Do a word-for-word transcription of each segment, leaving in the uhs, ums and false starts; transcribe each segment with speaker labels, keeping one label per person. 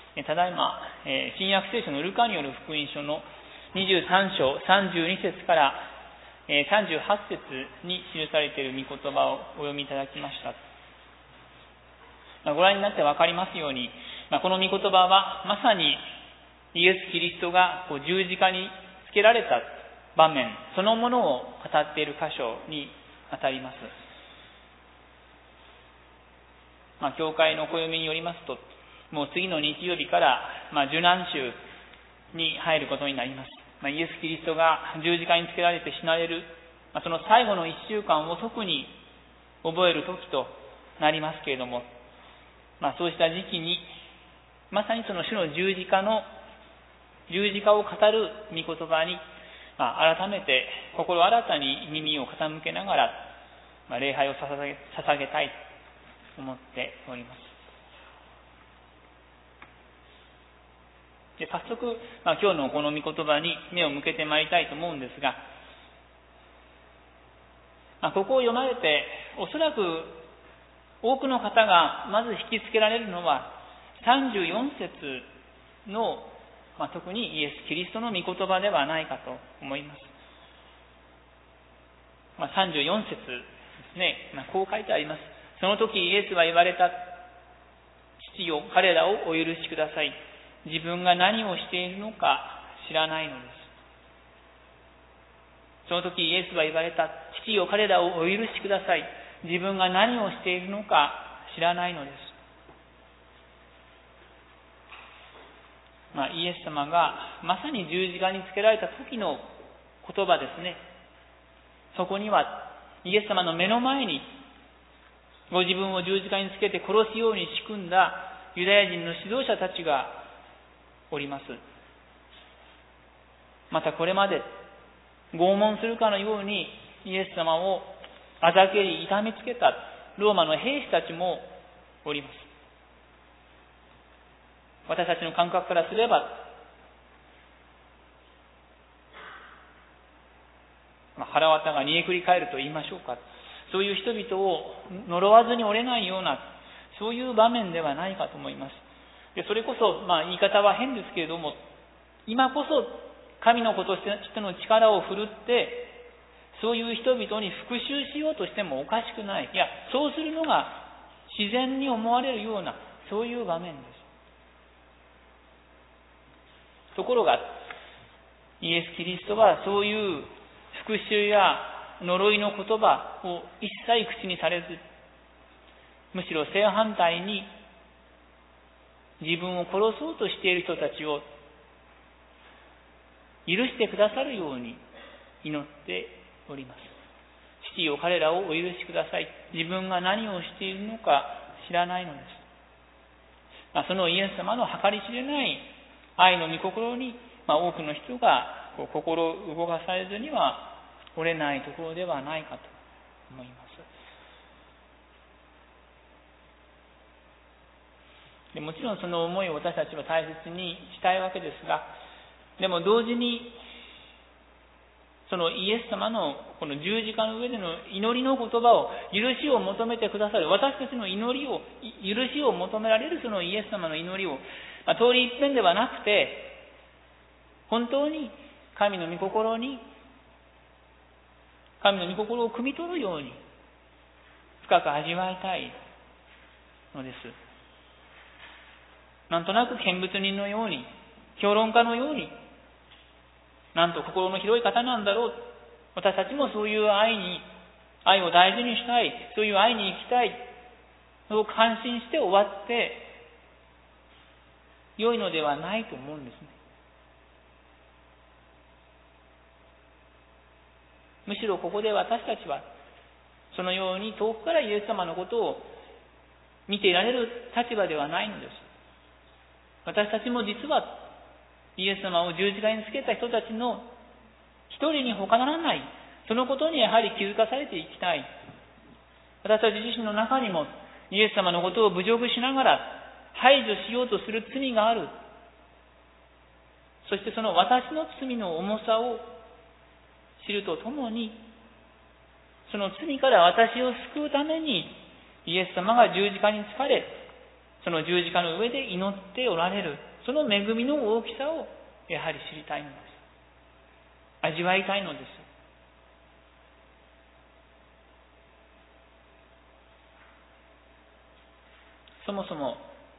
Speaker 1: ただいま、新約聖書のルカによる福音書のにじゅうさん章さんじゅうに節からさんじゅうはち節に記されている御言葉をお読みいただきました。ご覧になってわかりますように、この御言葉はまさにイエス・キリストが十字架につけられた場面そのものを語っている箇所にあたります。まあ、教会の暦によりますと、もう次の日曜日から、まあ、受難週に入ることになります。まあ、イエス・キリストが十字架につけられて死なれる、まあ、その最後の一週間を特に覚える時となりますけれども、まあ、そうした時期に、まさにその主の十字架の、十字架を語る御言葉に、まあ、改めて心新たに耳を傾けながら、まあ、礼拝を捧げ、捧げたいと思っております。で早速、まあ、今日のこの御言葉に目を向けてまいりたいと思うんですが、まあ、ここを読まれておそらく多くの方がまず引きつけられるのはさんじゅうよん節の、まあ、特にイエス・キリストの御言葉ではないかと思います。まあ、さんじゅうよん節ですね、まあ、こう書いてあります。その時イエスは言われた。父よ、彼らをお許しください。自分が何をしているのか知らないのです。その時イエスは言われた。父よ、彼らをお許しください。自分が何をしているのか知らないのです。まあ、イエス様がまさに十字架につけられた時の言葉ですね。そこにはイエス様の目の前にご自分を十字架につけて殺すように仕組んだユダヤ人の指導者たちがおります。またこれまで拷問するかのようにイエス様をあざけり痛めつけたローマの兵士たちもおります。私たちの感覚からすれば、まあ、腹渡が煮えくり返ると言いましょうか、そういう人々を呪わずに折れないような、そういう場面ではないかと思います。でそれこそ、まあ、言い方は変ですけれども、今こそ神の子としての力を振るってそういう人々に復讐しようとしてもおかしくない。いや、そうするのが自然に思われるような、そういう場面です。ところがイエス・キリストはそういう復讐や呪いの言葉を一切口にされず、むしろ正反対に自分を殺そうとしている人たちを許してくださるように祈っております。父よ、彼らをお許しください。自分が何をしているのか知らないのです。まあ、そのイエス様の計り知れない愛の御心に、まあ、多くの人がこう心を動かされずには折れないところではないかと思います。でもちろんその思いを私たちは大切にしたいわけですが、でも同時にそのイエス様のこの十字架の上での祈りの言葉を、許しを求めてくださる、私たちの祈りを、許しを求められるそのイエス様の祈りを、まあ、通り一遍ではなくて、本当に神の御心に、神の御心を汲み取るように深く味わいたいのです。なんとなく見物人のように、評論家のように、なんと心の広い方なんだろう。私たちもそういう愛に、愛を大事にしたい。そういう愛に生きたい。そう感心して終わって良いのではないと思うんですね。むしろここで私たちは、そのように遠くからイエス様のことを見ていられる立場ではないのです。私たちも実はイエス様を十字架につけた人たちの一人に他ならない、そのことにやはり気づかされていきたい。私たち自身の中にもイエス様のことを侮辱しながら排除しようとする罪がある。そしてその私の罪の重さを知るとともに、その罪から私を救うためにイエス様が十字架につかれ、 その十字架の上で祈っておられる、その恵みの大きさをやはり知りたいのです。味わいたいのです。そもそも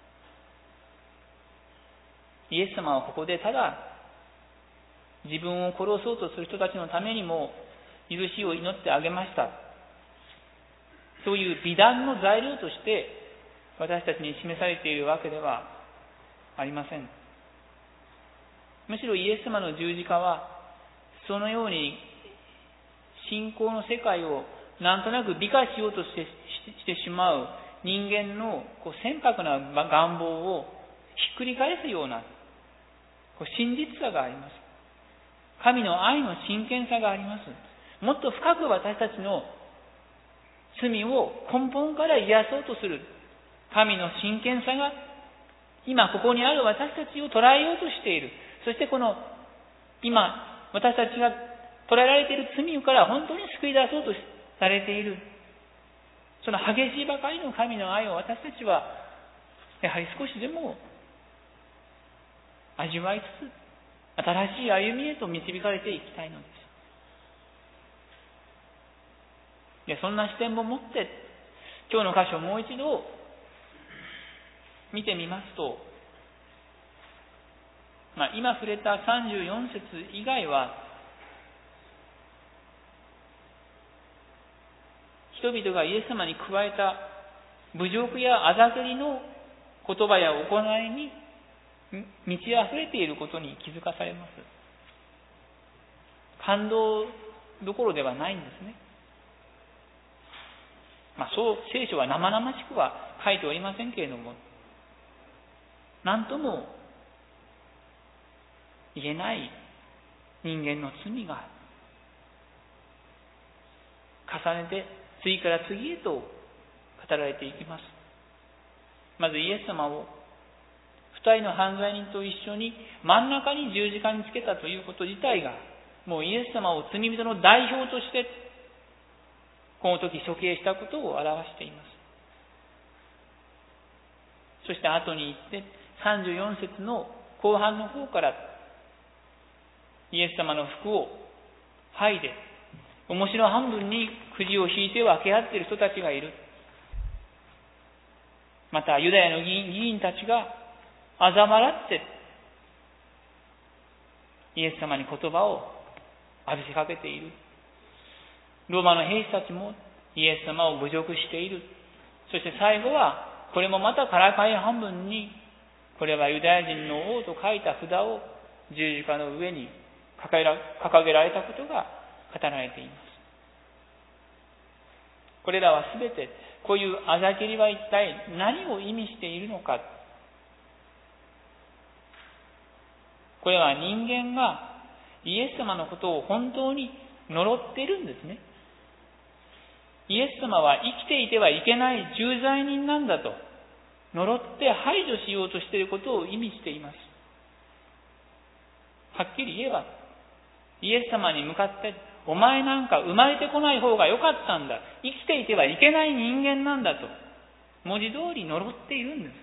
Speaker 1: イエス様はここでただ自分を殺そうとする人たちのためにも許しを祈ってあげました。そういう美談の材料として私たちに示されているわけではありません。むしろイエス様の十字架はそのように信仰の世界をなんとなく美化しようとして、してしまう人間のこう船舶な願望をひっくり返すようなこう真実さがあります。神の愛の真剣さがあります。もっと深く私たちの罪を根本から癒そうとする神の真剣さが今ここにある私たちを捉えようとしている。そしてこの今私たちが捉えられている罪から本当に救い出そうとされている。その激しいばかりの神の愛を私たちはやはり少しでも味わいつつ新しい歩みへと導かれていきたいのです。でそんな視点を持って今日の箇所をもう一度見てみますと、まあ、今触れたさんじゅうよん節以外は人々がイエス様に加えた侮辱やあざけりの言葉や行いに満ち溢れていることに気づかされます。感動どころではないんですね。まあ、そう聖書は生々しくは書いておりませんけれども、何とも言えない人間の罪が重ねて次から次へと語られていきます。まずイエス様を二人の犯罪人と一緒に真ん中に十字架につけたということ自体がもうイエス様を罪人の代表としてこの時処刑したことを表しています。そして後に行ってさんじゅうよん節の後半の方からイエス様の服を剥いで面白半分にくじを引いて分け合っている人たちがいる。またユダヤの議員、議員たちが嘲笑ってイエス様に言葉を浴びせかけている。ローマの兵士たちもイエス様を侮辱している。そして最後はこれもまたからかい半分にこれはユダヤ人の王と書いた札を十字架の上に掲げられたことが語られています。これらはすべてこういうあざけりは一体何を意味しているのか。これは人間がイエス様のことを本当に呪っているんですね。イエス様は生きていてはいけない重罪人なんだと呪って排除しようとしていることを意味しています。はっきり言えばイエス様に向かってお前なんか生まれてこない方が良かったんだ、生きていてはいけない人間なんだと文字通り呪っているんです。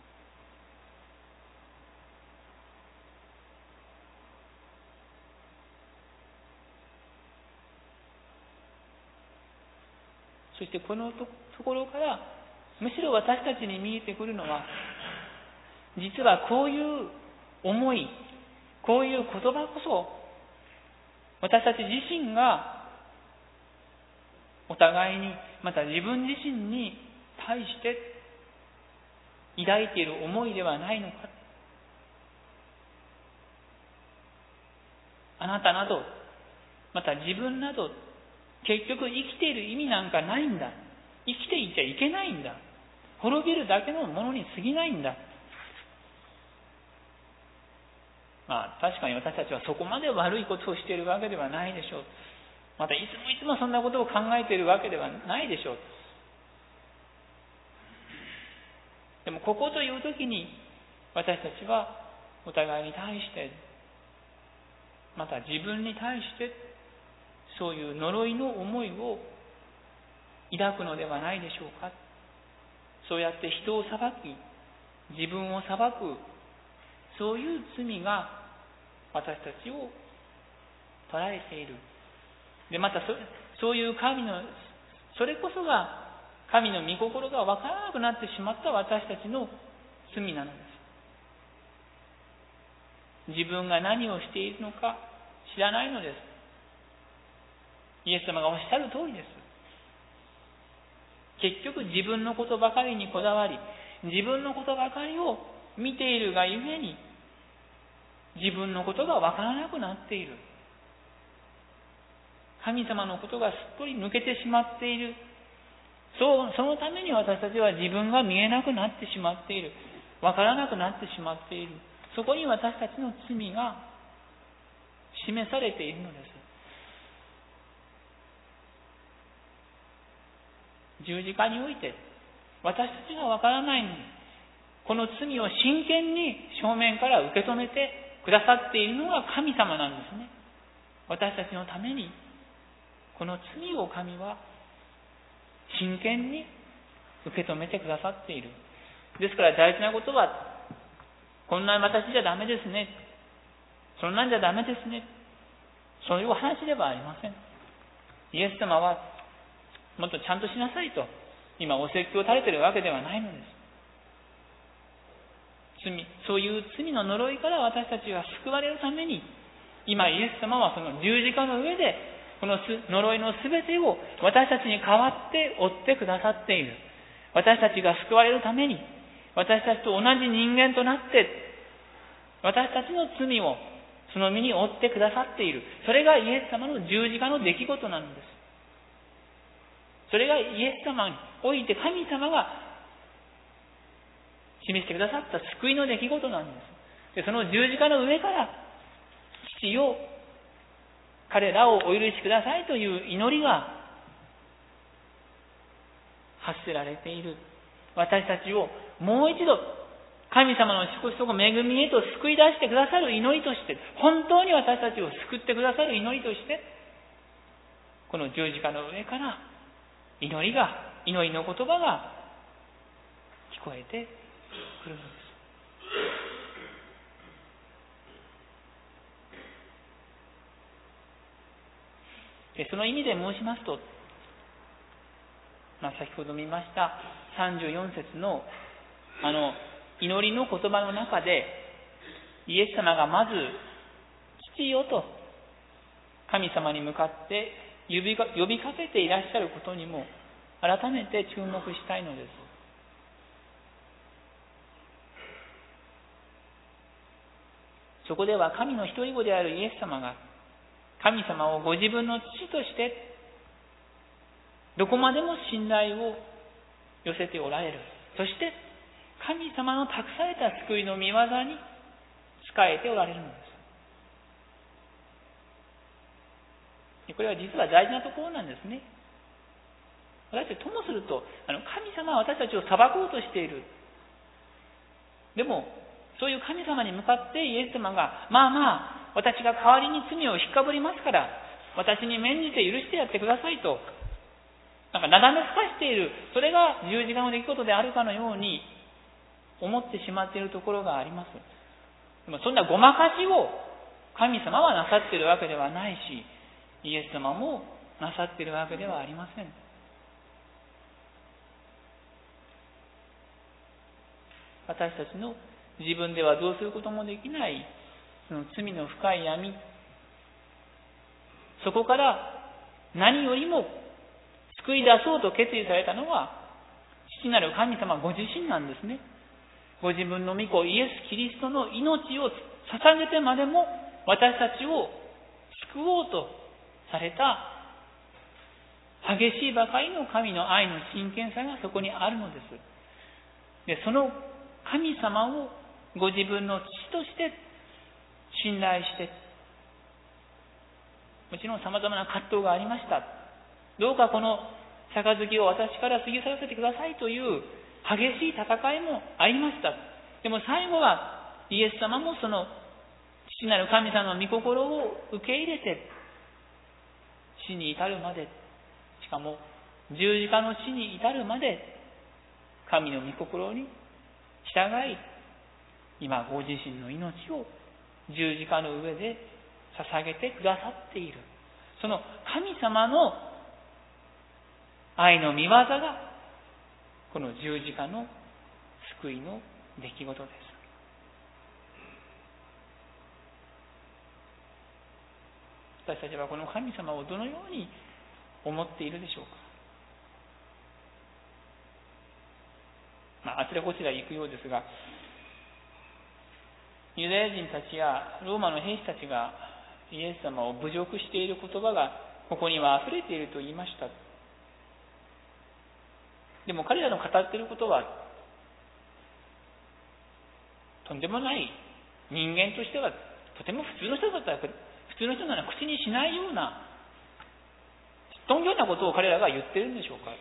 Speaker 1: そしてこのところからむしろ私たちに見えてくるのは、実はこういう思い、こういう言葉こそ私たち自身がお互いにまた自分自身に対して抱いている思いではないのか。あなたなどまた自分など結局生きている意味なんかないんだ。生きていちゃいけないんだ。滅びるだけのものに過ぎないんだ。まあ確かに私たちはそこまで悪いことをしているわけではないでしょう。またいつもいつもそんなことを考えているわけではないでしょう。でもここという時に私たちはお互いに対してまた自分に対してそういう呪いの思いを抱くのではないでしょうか。そうやって人を裁き自分を裁く、そういう罪が私たちを捉えている。で、またそそういう神の、それこそが神の御心が分からなくなってしまった私たちの罪なのです。自分が何をしているのか知らないのです。イエス様がおっしゃる通りです。結局自分のことばかりにこだわり、自分のことばかりを見ているがゆえに、自分のことがわからなくなっている。神様のことがすっぽり抜けてしまっている。そう、そのために私たちは自分が見えなくなってしまっている。わからなくなってしまっている。そこに私たちの罪が示されているのです。十字架において私たちがわからないのに、この罪を真剣に正面から受け止めてくださっているのが神様なんですね。私たちのためにこの罪を神は真剣に受け止めてくださっている。ですから大事なことは、こんな私じゃダメですね、そんなんじゃダメですね、そういうお話ではありません。イエス様はもっとちゃんとしなさいと今お説教を垂れているわけではないのです。罪、そういう罪の呪いから私たちが救われるために、今イエス様はその十字架の上でこの呪いのすべてを私たちに代わって負ってくださっている。私たちが救われるために、私たちと同じ人間となって私たちの罪をその身に負ってくださっている。それがイエス様の十字架の出来事なのです。それがイエス様において神様が示してくださった救いの出来事なんです。で、その十字架の上から父よ、彼らをお許しくださいという祈りが発せられている。私たちをもう一度神様の祝福と恵みへと救い出してくださる祈りとして、本当に私たちを救ってくださる祈りとして、この十字架の上から祈りが、祈りの言葉が聞こえてくるのです。でその意味で申しますと、まあ、先ほど見ましたさんじゅうよん節のあの祈りの言葉の中で、イエス様がまず父よと神様に向かって呼びか、呼びかけていらっしゃることにも改めて注目したいのです。そこでは神の一人子であるイエス様が神様をご自分の父としてどこまでも信頼を寄せておられる。そして神様の託された救いの御業に仕えておられるのです。これは実は大事なところなんですね。私たちともすると、あの神様は私たちを裁こうとしている。でもそういう神様に向かってイエス様が、まあまあ私が代わりに罪を引っかぶりますから私に免じて許してやってくださいと、なんかなだめすかしている、それが十字架の出来事であるかのように思ってしまっているところがあります。でもそんなごまかしを神様はなさっているわけではないし、イエス様もなさっているわけではありません。私たちの自分ではどうすることもできないその罪の深い闇、そこから何よりも救い出そうと決意されたのは父なる神様ご自身なんですね。ご自分の御子イエス・キリストの命を捧げてまでも私たちを救おうとされた激しいばかりの神の愛の真剣さがそこにあるのです。で、その神様をご自分の父として信頼して、もちろん様々な葛藤がありました。どうかこの杯を私から過ぎ去らせてくださいという激しい戦いもありました。でも最後はイエス様もその父なる神様の御心を受け入れて死に至るまで、しかも十字架の死に至るまで神の御心に従い、今ご自身の命を十字架の上で捧げてくださっている。その神様の愛の御業が、この十字架の救いの出来事です。私たちはこの神様をどのように思っているでしょうか。まあ、あちらこちら行くようですが、ユダヤ人たちやローマの兵士たちがイエス様を侮辱している言葉がここには溢れていると言いました。でも彼らの語っていることはとんでもない、人間としてはとても普通の人だったら普通の人なら口にしないようなとんようなことを彼らが言ってるんでしょうか。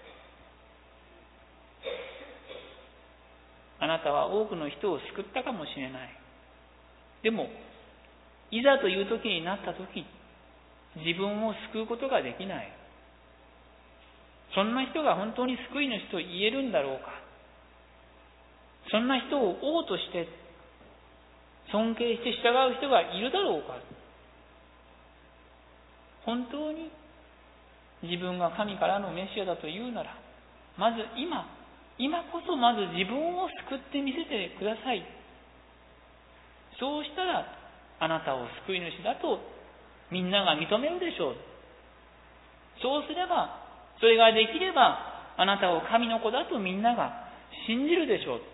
Speaker 1: あなたは多くの人を救ったかもしれない。でもいざという時になった時、自分を救うことができない。そんな人が本当に救い主と言えるんだろうか。そんな人を王として尊敬して従う人がいるだろうか。本当に自分が神からのメシアだというなら、まず今今こそまず自分を救ってみせてください。そうしたらあなたを救い主だとみんなが認めるでしょう。そうすれば、それができればあなたを神の子だとみんなが信じるでしょう。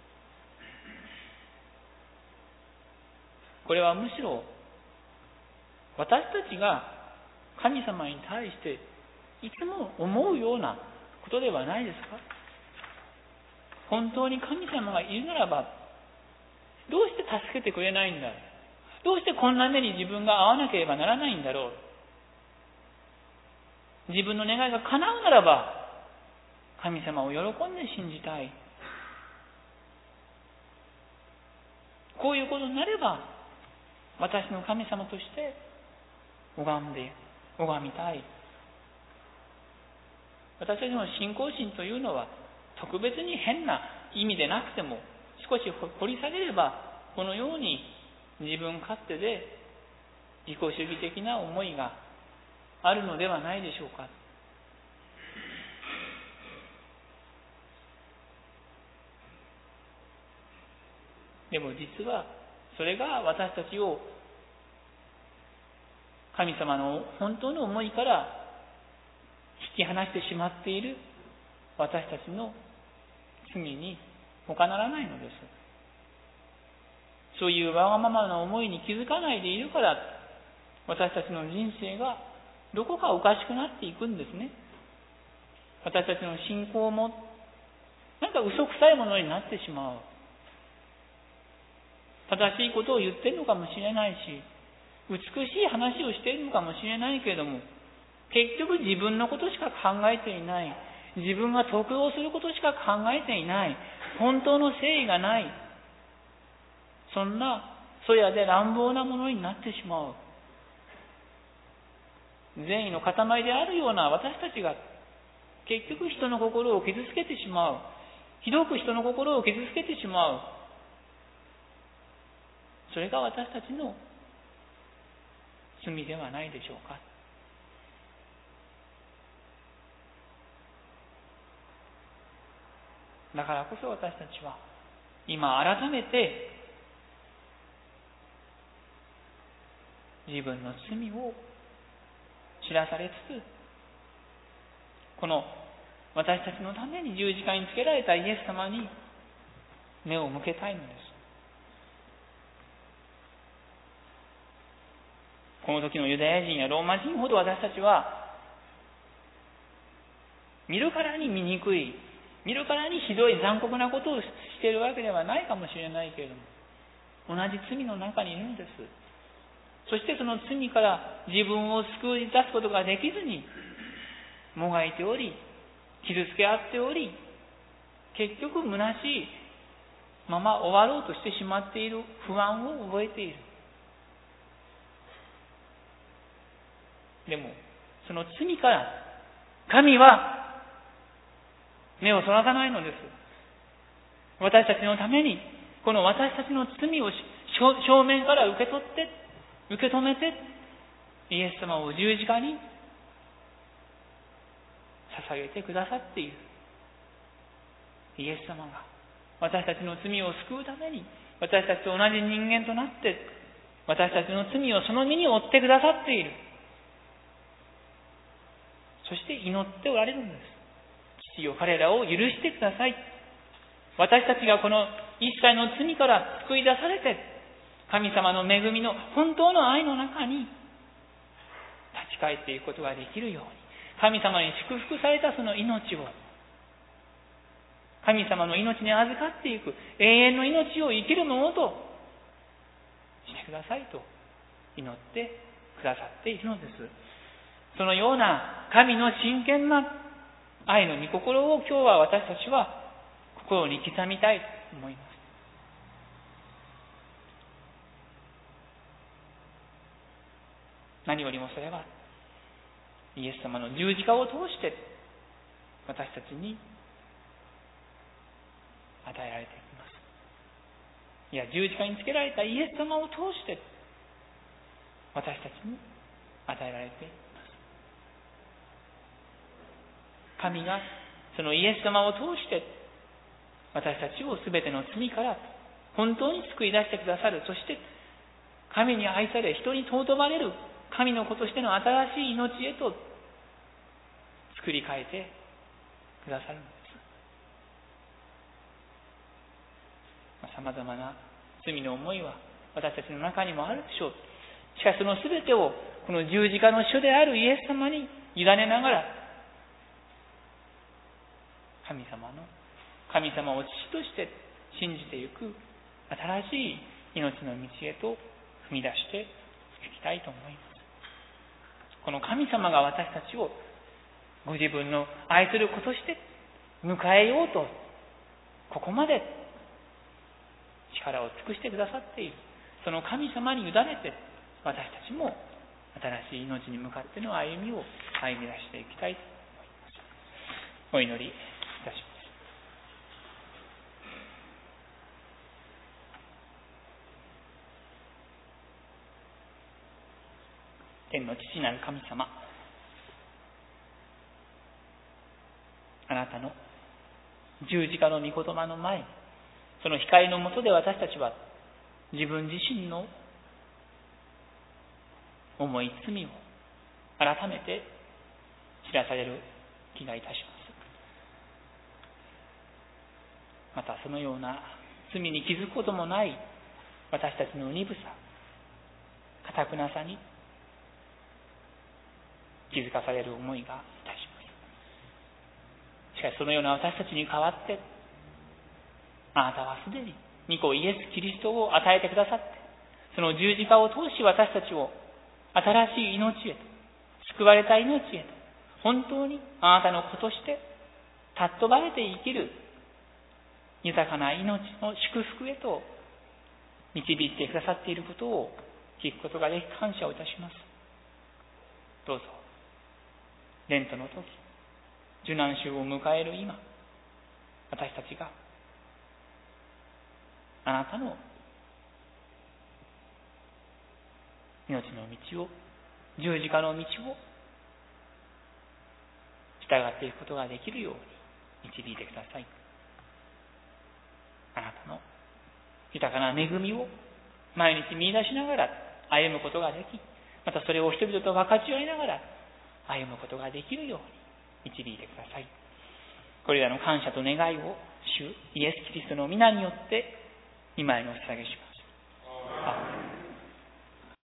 Speaker 1: これはむしろ私たちが神様に対していつも思うようなことではないですか。本当に神様がいるならば、どうして助けてくれないんだ。どうしてこんな目に自分が遭わなければならないんだろう。自分の願いが叶うならば、神様を喜んで信じたい。こういうことになれば、私の神様として拝んで、拝みたい。私たちの信仰心というのは、特別に変な意味でなくても、少し掘り下げれば、このように自分勝手で自己主義的な思いがあるのではないでしょうか。でも実はそれが私たちを神様の本当の思いから引き離してしまっている私たちの罪に他ならないのです。そういうわがままな思いに気づかないでいるから、私たちの人生がどこかおかしくなっていくんですね。私たちの信仰もなんか嘘くさいものになってしまう。正しいことを言っているのかもしれないし、美しい話をしているのかもしれないけれども、結局自分のことしか考えていない。自分が得をすることしか考えていない。本当の誠意がない。そんなそやで乱暴なものになってしまう。善意の塊であるような私たちが結局人の心を傷つけてしまう。ひどく人の心を傷つけてしまう。それが私たちの罪ではないでしょうか。だからこそ私たちは今改めて自分の罪を知らされつつ、この私たちのために十字架につけられたイエス様に目を向けたいのです。この時のユダヤ人やローマ人ほど私たちは見るからに醜い、見るからにひどい残酷なことをしているわけではないかもしれないけれども、同じ罪の中にいるんです。そしてその罪から自分を救い出すことができずにもがいており、傷つけ合っており、結局虚しいまま終わろうとしてしまっている不安を覚えている。でもその罪から神は目をそらさないのです。 私たちのために、この私たちの罪を正面から受け取って、受け止めて、イエス様を十字架に捧げてくださっている。イエス様が私たちの罪を救うために、私たちと同じ人間となって、私たちの罪をその身に負ってくださっている。そして祈っておられるのです。父よ、彼らを許してください。私たちがこの一切の罪から救い出されて、神様の恵みの本当の愛の中に立ち返っていくことができるように、神様に祝福されたその命を、神様の命に預かっていく永遠の命を生きるものとしてくださいと祈ってくださっているのです。そのような神の真剣な愛の御心を今日は私たちは心に刻みたいと思います。何よりもそれはイエス様の十字架を通して私たちに与えられています。いや、十字架につけられたイエス様を通して私たちに与えられています。神がそのイエス様を通して私たちをすべての罪から本当に救い出してくださる。そして神に愛され人に尊ばれる神の子としての新しい命へと作り変えてくださるのです。さまざまな罪の思いは私たちの中にもあるでしょう。しかしそのすべてをこの十字架の主であるイエス様に委ねながら、神様の神様を父として信じていく新しい命の道へと踏み出していきたいと思います。この神様が私たちをご自分の愛する子として迎えようとここまで力を尽くしてくださっている。その神様に委ねて私たちも新しい命に向かっての歩みを歩み出していきたいと思います。お祈りいたします。天の父なる神様、あなたの十字架の御言葉の前、その光の下で私たちは自分自身の重い罪を改めて知らされる気がいたします。またそのような罪に気づくこともない私たちの鈍さ、堅くなさに気づかされる思いがいたします。しかしそのような私たちに代わって、あなたはすでに御子イエス・キリストを与えてくださって、その十字架を通し私たちを新しい命へと、救われた命へと、本当にあなたの子として尊ばれて生きる豊かな命の祝福へと導いてくださっていることを聞くことができ感謝をいたします。どうぞレントの時、受難週を迎える今、私たちがあなたの命の道を、十字架の道を従っていくことができるように導いてください。あなたの豊かな恵みを毎日見出しながら歩むことができ、またそれを人々と分かち合いながら歩むことができるように導いてください。これらの感謝と願いを主イエス・キリストの皆によって御前にお捧げします。